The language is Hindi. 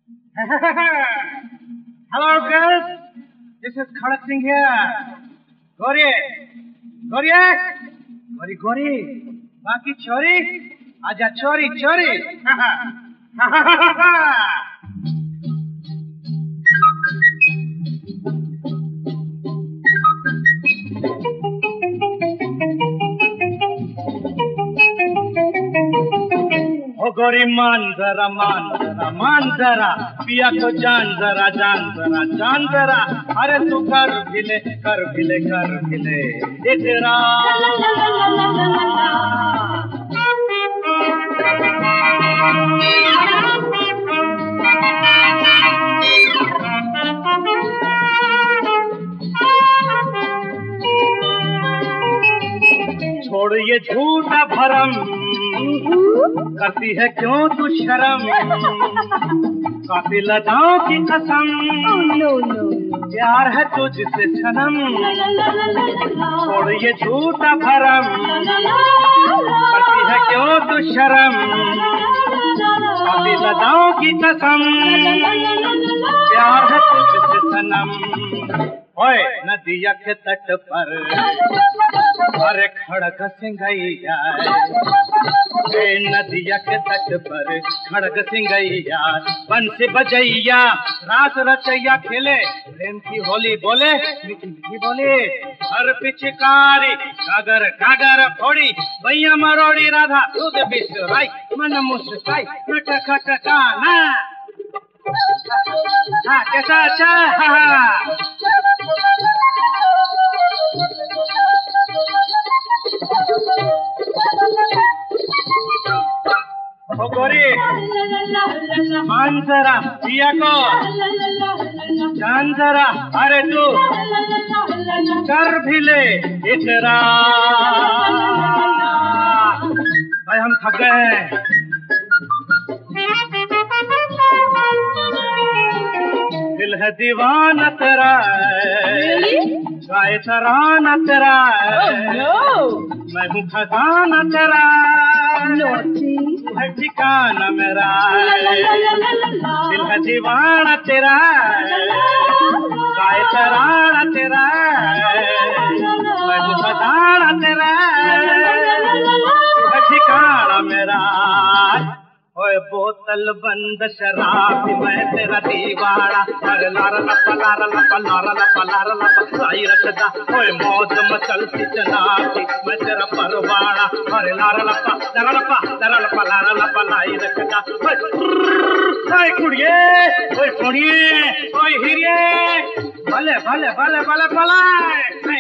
Hello, girls. This is Khadak Singh here. Gauri, Gauri, Gauri, Gauri. Baki chori, aja chori, chori. ओ गोरी मान जरा पिया को जान जरा अरे तू कर भिले इतरा छोड़ ये झूठा भरम, करती है क्यों तू शर्म, कातिल अदाओं की कसम, प्यार है तुझसे सनम। छोड़ ये झूठा भरम, करती है क्यों तू शर्म, कातिल अदाओं की कसम, प्यार है तुझसे सनम। ओए नदिया के तट पर अरे खड़ग सिंगैया, नदिया के तट पर खड़ग सिंगैया, बंसी बजैया रास रचैया खेले, प्रेम की होली बोले मीठी मीठी बोले, हर पिचकारी गागर गागर फोड़ी, भैया मरोड़ी राधा दूध बिसराई, मन मुस्काई नटखटकाना। हाँ कैसा अच्छा? हाँ ओ गोरी मान जरा पिया को जान जरा, अरे तू कर भी ले इतरा। भाई हम थक गए हैं, दिल है दीवाना तेरा, गाए तराना तेरा, मैं हूँ खजाना तेरा, है ठिकाना मेरा, दिल है दीवाना तेरा, गाए तराना तेरा, मैं हूँ खजाना तेरा, है ठिकाना मेरा। ओए बोतल बंद शराब मैं तेरा दीवाना, अरे लारा लपा लारा लपा लारा लपा लारा लपा लाई रखदा, ओए मौज मचलती जनाबी मैं तेरा परवाना, अरे लारा लपा लारा लपा लारा लपा लाई रखदा। ओए कुड़िए, ओए सोनिए, ओए हीरे, भले भले भले भले भले